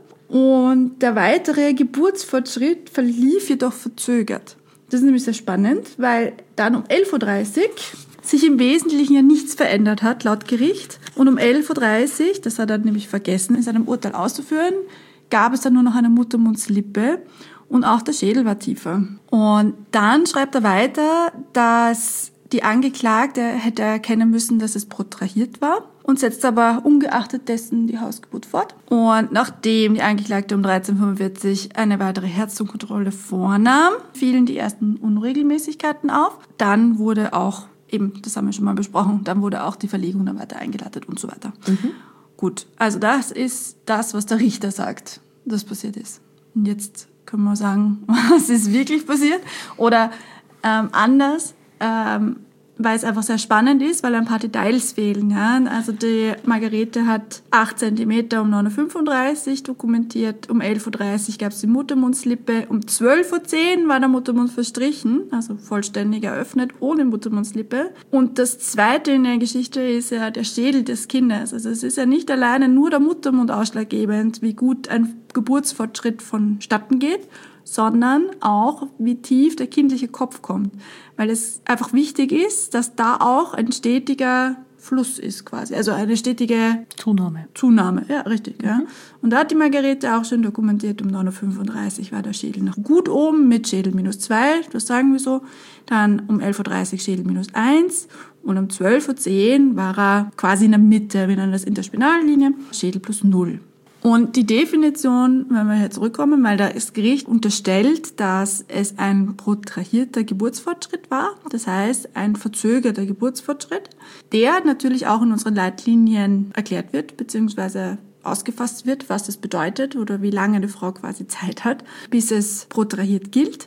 Und der weitere Geburtsfortschritt verlief jedoch verzögert. Das ist nämlich sehr spannend, weil dann um elf Uhr dreißig sich im Wesentlichen ja nichts verändert hat, laut Gericht. Und um elf Uhr dreißig, das hat er nämlich vergessen, in seinem Urteil auszuführen, gab es dann nur noch eine Muttermundslippe und auch der Schädel war tiefer. Und dann schreibt er weiter, dass die Angeklagte hätte erkennen müssen, dass es protrahiert war und setzt aber ungeachtet dessen die Hausgeburt fort. Und nachdem die Angeklagte um dreizehn Uhr fünfundvierzig eine weitere Herzdruckkontrolle vornahm, fielen die ersten Unregelmäßigkeiten auf. Dann wurde auch Eben, das haben wir schon mal besprochen. Dann wurde auch die Verlegung dann weiter eingeleitet und so weiter. Mhm. Gut, also das ist das, was der Richter sagt, das passiert ist. Und jetzt können wir sagen, was ist wirklich passiert? Oder ähm, anders, ähm, weil es einfach sehr spannend ist, weil ein paar Details fehlen. Ja? Also die Margarete hat acht Zentimeter um neun Uhr fünfunddreißig dokumentiert, um elf Uhr dreißig gab es die Muttermundslippe, um zwölf Uhr zehn war der Muttermund verstrichen, also vollständig eröffnet, ohne Muttermundslippe. Und das Zweite in der Geschichte ist ja der Schädel des Kindes. Also es ist ja nicht alleine nur der Muttermund ausschlaggebend, wie gut ein Geburtsfortschritt vonstatten geht, sondern auch, wie tief der kindliche Kopf kommt. Weil es einfach wichtig ist, dass da auch ein stetiger Fluss ist quasi. Also eine stetige Zunahme. Zunahme, ja, richtig. Mhm. Ja. Und da hat die Margarete auch schon dokumentiert, um neun Uhr fünfunddreißig war der Schädel noch gut oben mit Schädel minus zwei, das sagen wir so. Dann um elf Uhr dreißig Schädel minus eins und um zwölf Uhr zehn war er quasi in der Mitte, wir nennen das Interspinallinie, Schädel plus null. Und die Definition, wenn wir hier zurückkommen, weil da das Gericht unterstellt, dass es ein protrahierter Geburtsfortschritt war, das heißt ein verzögerter Geburtsfortschritt, der natürlich auch in unseren Leitlinien erklärt wird, beziehungsweise ausgefasst wird, was das bedeutet oder wie lange eine Frau quasi Zeit hat, bis es protrahiert gilt.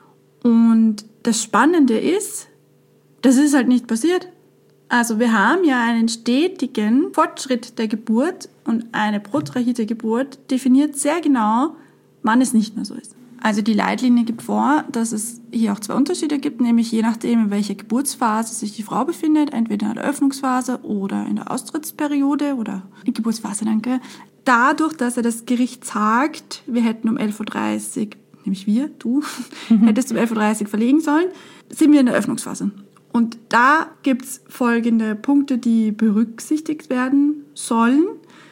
Und das Spannende ist, das ist halt nicht passiert. Also wir haben ja einen stetigen Fortschritt der Geburt und eine protrahierte Geburt definiert sehr genau, wann es nicht mehr so ist. Also die Leitlinie gibt vor, dass es hier auch zwei Unterschiede gibt, nämlich je nachdem, in welcher Geburtsphase sich die Frau befindet, entweder in der Öffnungsphase oder in der Austrittsperiode oder in Geburtsphase, danke. Dadurch, dass er das Gericht sagt, wir hätten um elf Uhr dreißig, nämlich wir, du, mhm. hättest um elf Uhr dreißig verlegen sollen, sind wir in der Öffnungsphase. Und da gibt's folgende Punkte, die berücksichtigt werden sollen,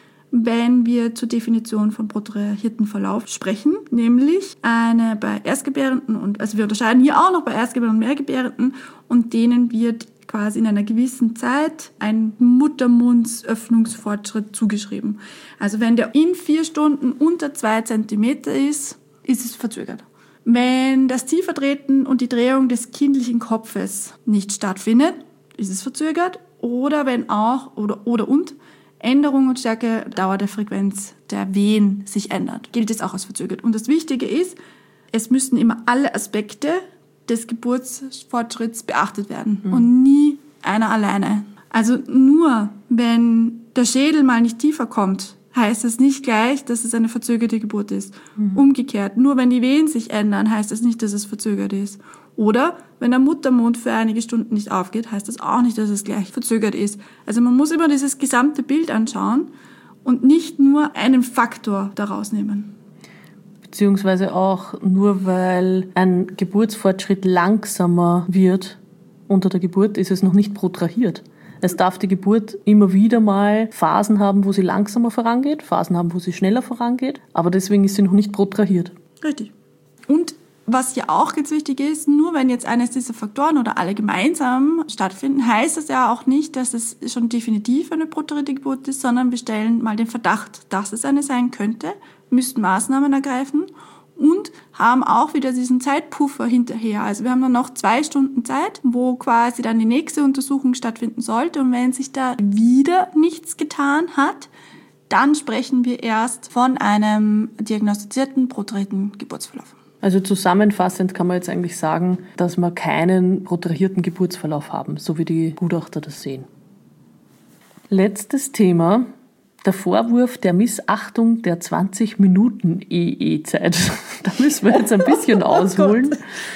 wenn wir zur Definition von protrahierten Verlauf sprechen, nämlich eine bei Erstgebärenden und, also wir unterscheiden hier auch noch bei Erstgebärenden und Mehrgebärenden und denen wird quasi in einer gewissen Zeit ein Muttermundsöffnungsfortschritt zugeschrieben. Also wenn der in vier Stunden unter zwei Zentimeter ist, ist es verzögert. Wenn das Tiefertreten und die Drehung des kindlichen Kopfes nicht stattfindet, ist es verzögert. Oder wenn auch, oder, oder und, Änderung und Stärke, Dauer der Frequenz der Wehen sich ändert, gilt es auch als verzögert. Und das Wichtige ist, es müssen immer alle Aspekte des Geburtsfortschritts beachtet werden mhm. und nie einer alleine. Also nur wenn der Schädel mal nicht tiefer kommt, heißt das nicht gleich, dass es eine verzögerte Geburt ist. Mhm. Umgekehrt, nur wenn die Wehen sich ändern, heißt das nicht, dass es verzögert ist. Oder wenn der Muttermund für einige Stunden nicht aufgeht, heißt das auch nicht, dass es gleich verzögert ist. Also man muss immer dieses gesamte Bild anschauen und nicht nur einen Faktor daraus nehmen. Beziehungsweise auch nur, weil ein Geburtsfortschritt langsamer wird unter der Geburt, ist es noch nicht protrahiert. Es darf die Geburt immer wieder mal Phasen haben, wo sie langsamer vorangeht, Phasen haben, wo sie schneller vorangeht, aber deswegen ist sie noch nicht protrahiert. Richtig. Und was hier auch ganz wichtig ist, nur wenn jetzt eines dieser Faktoren oder alle gemeinsam stattfinden, heißt das ja auch nicht, dass es schon definitiv eine protrahierte Geburt ist, sondern wir stellen mal den Verdacht, dass es eine sein könnte, müssten Maßnahmen ergreifen und haben auch wieder diesen Zeitpuffer hinterher. Also wir haben dann noch zwei Stunden Zeit, wo quasi dann die nächste Untersuchung stattfinden sollte. Und wenn sich da wieder nichts getan hat, dann sprechen wir erst von einem diagnostizierten protrahierten Geburtsverlauf. Also zusammenfassend kann man jetzt eigentlich sagen, dass wir keinen protrahierten Geburtsverlauf haben, so wie die Gutachter das sehen. Letztes Thema, der Vorwurf der Missachtung der zwanzig Minuten E E-Zeit. Da müssen wir jetzt ein bisschen ausholen,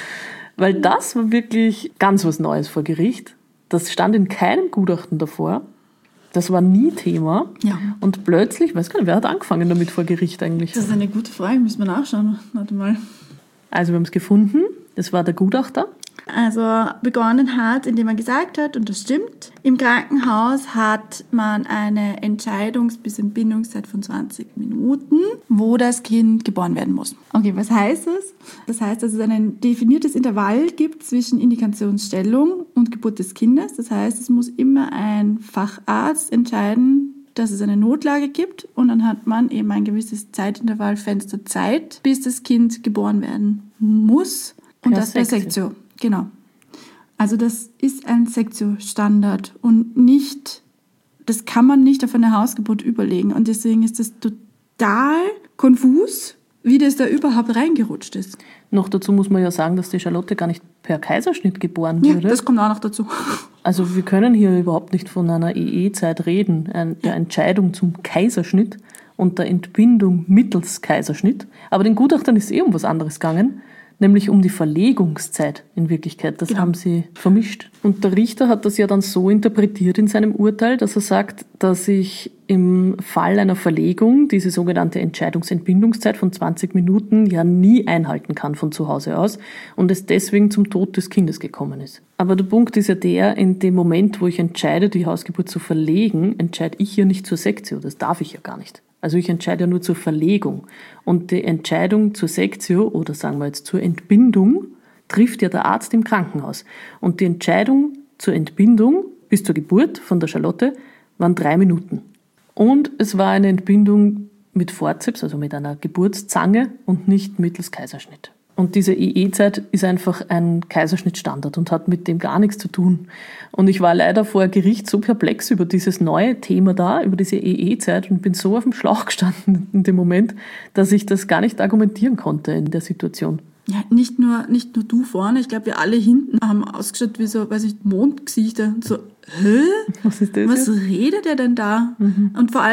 weil das war wirklich ganz was Neues vor Gericht. Das stand in keinem Gutachten davor. Das war nie Thema. Ja. Und plötzlich, ich weiß gar nicht, wer hat angefangen damit vor Gericht eigentlich? Das ist eine gute Frage, müssen wir nachschauen. Warte mal. Also wir haben es gefunden, das war der Gutachter. Also begonnen hat, indem er gesagt hat, und das stimmt, im Krankenhaus hat man eine Entscheidungs- bis Entbindungszeit von zwanzig Minuten, wo das Kind geboren werden muss. Okay, was heißt das? Das heißt, dass es ein definiertes Intervall gibt zwischen Indikationsstellung und Geburt des Kindes. Das heißt, es muss immer ein Facharzt entscheiden, dass es eine Notlage gibt und dann hat man eben ein gewisses Zeitintervall, Fenster Zeit, bis das Kind geboren werden muss. Und per das per Sektio. Genau. Also das ist ein Sektio-Standard und nicht, das kann man nicht auf eine Hausgeburt überlegen und deswegen ist das total konfus, wie das da überhaupt reingerutscht ist. Noch dazu muss man ja sagen, dass die Charlotte gar nicht per Kaiserschnitt geboren wurde. Ja, das kommt auch noch dazu. Also wir können hier überhaupt nicht von einer E E-Zeit reden, der Entscheidung zum Kaiserschnitt und der Entbindung mittels Kaiserschnitt. Aber den Gutachtern ist eh um was anderes gegangen, nämlich um die Verlegungszeit in Wirklichkeit. Das genau. haben sie vermischt. Und der Richter hat das ja dann so interpretiert in seinem Urteil, dass er sagt, dass ich im Fall einer Verlegung diese sogenannte Entscheidungsentbindungszeit von zwanzig Minuten ja nie einhalten kann von zu Hause aus und es deswegen zum Tod des Kindes gekommen ist. Aber der Punkt ist ja der, in dem Moment, wo ich entscheide, die Hausgeburt zu verlegen, entscheide ich ja nicht zur Sektio. Das darf ich ja gar nicht. Also ich entscheide ja nur zur Verlegung. Und die Entscheidung zur Sektio oder sagen wir jetzt zur Entbindung trifft ja der Arzt im Krankenhaus. Und die Entscheidung zur Entbindung bis zur Geburt von der Charlotte waren drei Minuten. Und es war eine Entbindung mit Forzeps, also mit einer Geburtszange und nicht mittels Kaiserschnitt. Und diese E E-Zeit ist einfach ein Kaiserschnittstandard und hat mit dem gar nichts zu tun. Und ich war leider vor Gericht so perplex über dieses neue Thema da, über diese E E-Zeit und bin so auf dem Schlauch gestanden in dem Moment, dass ich das gar nicht argumentieren konnte in der Situation. Ja, nicht nur, nicht nur du vorne, ich glaube, wir alle hinten haben ausgeschaut wie so, weiß ich, Mondgesichter. So, hä? Was ist das? Was jetzt? redet er denn da? Mhm. Und vor allem,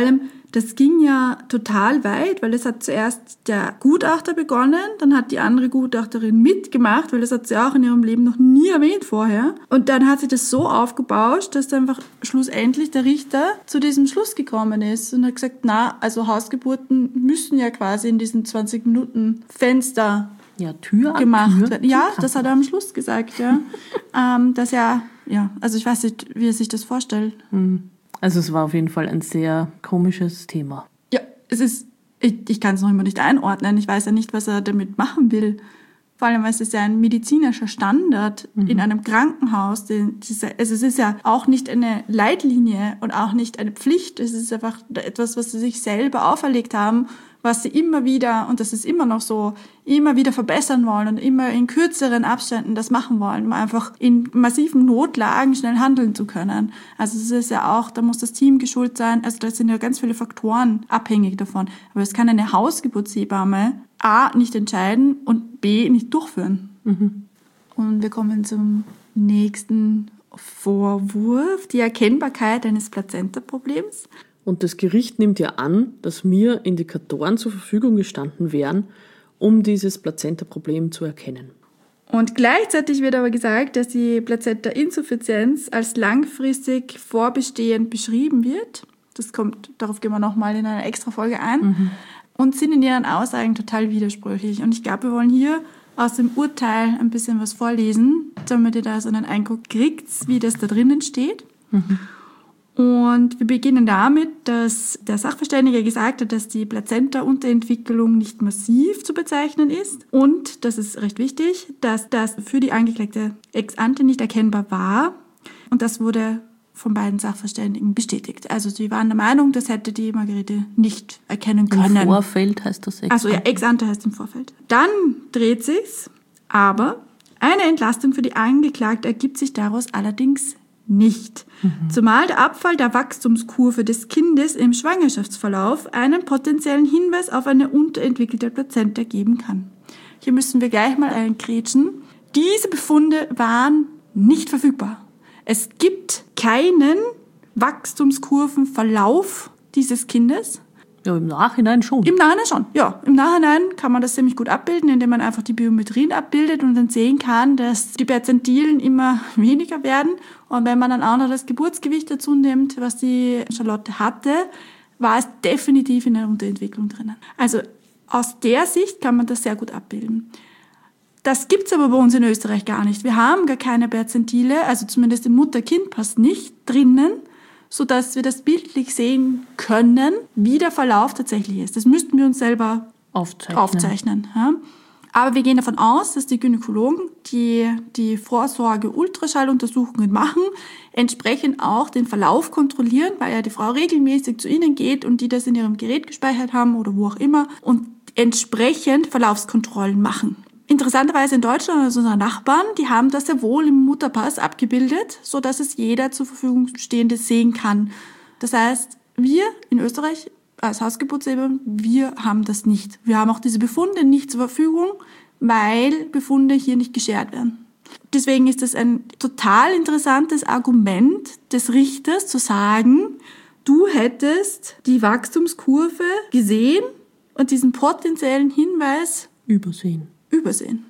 das ging ja total weit, weil es hat zuerst der Gutachter begonnen, dann hat die andere Gutachterin mitgemacht, weil das hat sie auch in ihrem Leben noch nie erwähnt vorher. Und dann hat sich das so aufgebauscht, dass dann einfach schlussendlich der Richter zu diesem Schluss gekommen ist und hat gesagt, na, also Hausgeburten müssen ja quasi in diesen zwanzig Minuten Fenster ja, Tür gemacht Tür, werden. Ja, das hat er am Schluss gesagt, ja. ähm, dass ja, ja, also ich weiß nicht, wie er sich das vorstellt. Mhm. Also es war auf jeden Fall ein sehr komisches Thema. Ja, es ist, ich, ich kann es noch immer nicht einordnen. Ich weiß ja nicht, was er damit machen will. Vor allem, weil es ist ja ein medizinischer Standard mhm. in einem Krankenhaus. Den, also es ist ja auch nicht eine Leitlinie und auch nicht eine Pflicht. Es ist einfach etwas, was sie sich selber auferlegt haben, was sie immer wieder, und das ist immer noch so, immer wieder verbessern wollen und immer in kürzeren Abständen das machen wollen, um einfach in massiven Notlagen schnell handeln zu können. Also es ist ja auch, da muss das Team geschult sein, also da sind ja ganz viele Faktoren abhängig davon. Aber es kann eine Hausgeburtshebamme A nicht entscheiden und B nicht durchführen. Mhm. Und wir kommen zum nächsten Vorwurf, die Erkennbarkeit eines Plazenta-Problems. Und das Gericht nimmt ja an, dass mir Indikatoren zur Verfügung gestanden wären, um dieses Plazenta-Problem zu erkennen. Und gleichzeitig wird aber gesagt, dass die Plazenta-Insuffizienz als langfristig vorbestehend beschrieben wird. Das kommt, darauf gehen wir nochmal in einer extra Folge ein. Mhm. Und sind in ihren Aussagen total widersprüchlich. Und ich glaube, wir wollen hier aus dem Urteil ein bisschen was vorlesen, damit ihr da so einen Eindruck kriegt, wie das da drinnen steht. Mhm. Und wir beginnen damit, dass der Sachverständige gesagt hat, dass die Plazenta-Unterentwicklung nicht massiv zu bezeichnen ist und, das ist recht wichtig, dass das für die Angeklagte ex ante nicht erkennbar war. Und das wurde von beiden Sachverständigen bestätigt. Also sie waren der Meinung, das hätte die Margarete nicht erkennen können. Im Vorfeld heißt das ex ante. Also ja, ex ante heißt im Vorfeld. Dann dreht sich's, aber eine Entlastung für die Angeklagte ergibt sich daraus allerdings nicht. Mhm. Zumal der Abfall der Wachstumskurve des Kindes im Schwangerschaftsverlauf einen potenziellen Hinweis auf eine unterentwickelte Plazenta geben kann. Hier müssen wir gleich mal einkrätschen. Diese Befunde waren nicht verfügbar. Es gibt keinen Wachstumskurvenverlauf dieses Kindes. Ja, im Nachhinein schon. Im Nachhinein schon, ja. Im Nachhinein kann man das ziemlich gut abbilden, indem man einfach die Biometrien abbildet und dann sehen kann, dass die Perzentilen immer weniger werden. Und wenn man dann auch noch das Geburtsgewicht dazu nimmt, was die Charlotte hatte, war es definitiv in der Unterentwicklung drinnen. Also aus der Sicht kann man das sehr gut abbilden. Das gibt's aber bei uns in Österreich gar nicht. Wir haben gar keine Perzentile, also zumindest im Mutter-Kind-Pass nicht drinnen, sodass wir das bildlich sehen können, wie der Verlauf tatsächlich ist. Das müssten wir uns selber aufzeichnen. aufzeichnen ja. Aber wir gehen davon aus, dass die Gynäkologen, die die Vorsorge-Ultraschalluntersuchungen machen, entsprechend auch den Verlauf kontrollieren, weil ja die Frau regelmäßig zu ihnen geht und die das in ihrem Gerät gespeichert haben oder wo auch immer und entsprechend Verlaufskontrollen machen. Interessanterweise in Deutschland, also unsere Nachbarn, die haben das sehr wohl im Mutterpass abgebildet, so dass es jeder zur Verfügung Stehende sehen kann. Das heißt, wir in Österreich als Hausgeburtshebamme, wir haben das nicht. Wir haben auch diese Befunde nicht zur Verfügung, weil Befunde hier nicht geschert werden. Deswegen ist das ein total interessantes Argument des Richters zu sagen, du hättest die Wachstumskurve gesehen und diesen potenziellen Hinweis übersehen. Übersehen.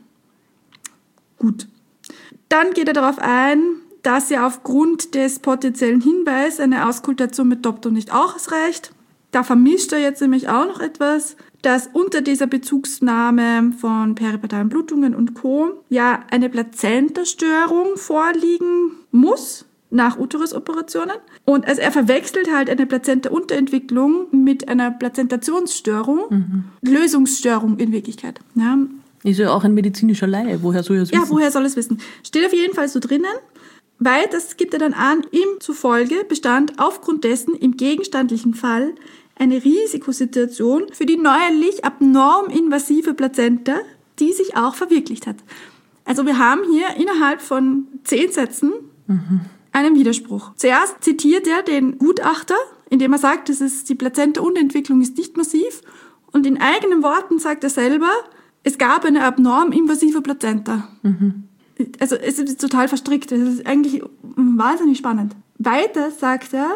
Gut. Dann geht er darauf ein, dass ja aufgrund des potenziellen Hinweises eine Auskultation mit Dopton nicht ausreicht. Da vermischt er jetzt nämlich auch noch etwas, dass unter dieser Bezugsnahme von peripartalen Blutungen und Co. ja eine Plazentastörung vorliegen muss nach Uterusoperationen. Und also er verwechselt halt eine Plazenta-Unterentwicklung mit einer Plazentationsstörung, mhm. Lösungsstörung in Wirklichkeit. Ja. Ist ja auch ein medizinischer Laie. Woher soll er es wissen? Ja, woher soll er es wissen? Steht auf jeden Fall so drinnen. Weil, das gibt er dann an, ihm zufolge bestand aufgrund dessen im gegenstandlichen Fall eine Risikosituation für die neuerlich abnorm invasive Plazenta, die sich auch verwirklicht hat. Also wir haben hier innerhalb von zehn Sätzen mhm. einen Widerspruch. Zuerst zitiert er den Gutachter, indem er sagt, das ist, die Plazenta-Unterentwicklung ist nicht massiv. Und in eigenen Worten sagt er selber, es gab eine abnorm invasive Plazenta. Mhm. Also es ist total verstrickt. Es ist eigentlich wahnsinnig spannend. Weiter sagt er,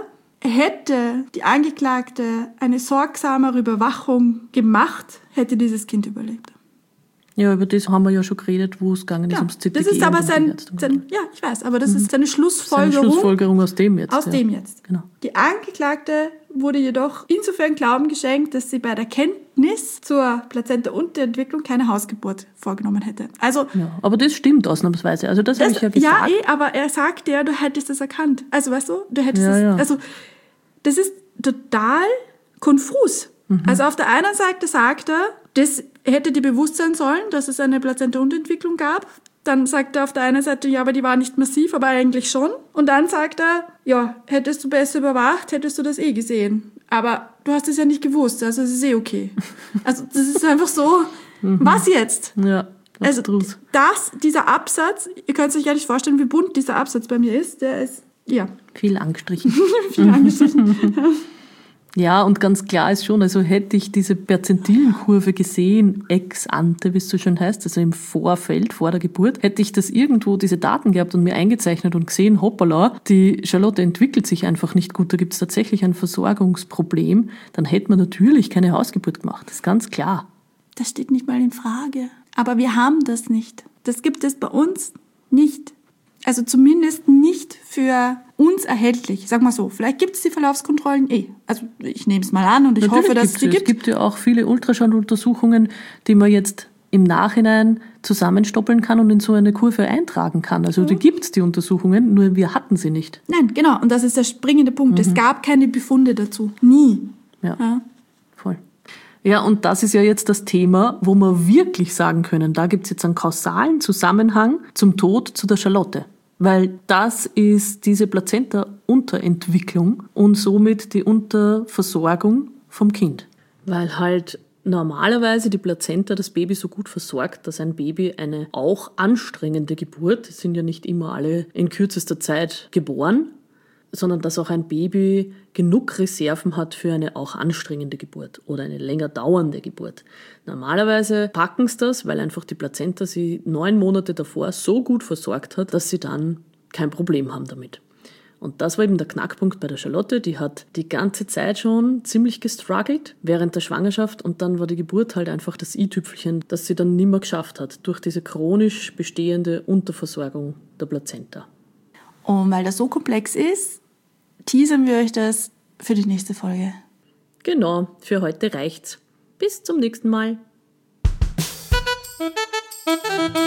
hätte die Angeklagte eine sorgsamere Überwachung gemacht, hätte dieses Kind überlebt. Ja, über das haben wir ja schon geredet, wo es gegangen ist Ja, ums Z T G. das ist aber und um sein, die Ärzte. sein, ja, ich weiß, aber das Mhm. ist seine Schlussfolgerung. Seine Schlussfolgerung aus dem jetzt. Aus ja. dem jetzt. Genau. Die Angeklagte wurde jedoch insofern Glauben geschenkt, dass sie bei der Kenntnis zur Plazenta-Unterentwicklung keine Hausgeburt vorgenommen hätte. Also, Ja, aber das stimmt ausnahmsweise. Also das, das, habe ich ja ja, gesagt. eh, aber er sagte ja, du hättest das erkannt. Also, weißt du, du hättest Ja, das, ja. also, das ist total konfus. Mhm. Also, auf der einen Seite sagt er, das hätte dir bewusst sein sollen, dass es eine Plazenta-Unterentwicklung gab. Dann sagt er auf der einen Seite, ja, aber die war nicht massiv, aber eigentlich schon. Und dann sagt er, ja, hättest du besser überwacht, hättest du das eh gesehen. Aber du hast es ja nicht gewusst, also es ist eh okay. Also das ist einfach so, was jetzt? Ja, Also abstrus. das, dieser Absatz, ihr könnt euch gar nicht vorstellen, wie bunt dieser Absatz bei mir ist. Der ist, ja, Viel angestrichen. viel angestrichen. Ja, und ganz klar ist schon, also hätte ich diese Perzentilenkurve gesehen, ex ante, wie es so schön heißt, also im Vorfeld, vor der Geburt, hätte ich das irgendwo, diese Daten gehabt und mir eingezeichnet und gesehen, hoppala, die Charlotte entwickelt sich einfach nicht gut, da gibt es tatsächlich ein Versorgungsproblem, dann hätte man natürlich keine Hausgeburt gemacht, das ist ganz klar. Das steht nicht mal in Frage. Aber wir haben das nicht. Das gibt es bei uns nicht. Also zumindest nicht für uns erhältlich. Sag mal so, vielleicht gibt es die Verlaufskontrollen eh. Also ich nehme es mal an und ich Natürlich hoffe, dass es gibt's die es. gibt. Es gibt ja auch viele Ultraschalluntersuchungen, die man jetzt im Nachhinein zusammenstoppeln kann und in so eine Kurve eintragen kann. Also die gibt's, die Untersuchungen, nur wir hatten sie nicht. Nein, genau. Und das ist der springende Punkt. Es gab keine Befunde dazu. Nie. Ja. Ja. Voll. Ja, und das ist ja jetzt das Thema, wo wir wirklich sagen können, da gibt's jetzt einen kausalen Zusammenhang zum Tod zu der Charlotte. Weil das ist diese Plazenta-Unterentwicklung und somit die Unterversorgung vom Kind. Weil halt normalerweise die Plazenta das Baby so gut versorgt, dass ein Baby eine auch anstrengende Geburt, es sind ja nicht immer alle in kürzester Zeit geboren, sondern dass auch ein Baby genug Reserven hat für eine auch anstrengende Geburt oder eine länger dauernde Geburt. Normalerweise packen sie das, weil einfach die Plazenta sie neun Monate davor so gut versorgt hat, dass sie dann kein Problem haben damit. Und das war eben der Knackpunkt bei der Charlotte. Die hat die ganze Zeit schon ziemlich gestruggelt während der Schwangerschaft und dann war die Geburt halt einfach das i-Tüpfelchen, das sie dann nimmer geschafft hat durch diese chronisch bestehende Unterversorgung der Plazenta. Und weil das so komplex ist, teasern wir euch das für die nächste Folge. Genau, für heute reicht's. Bis zum nächsten Mal.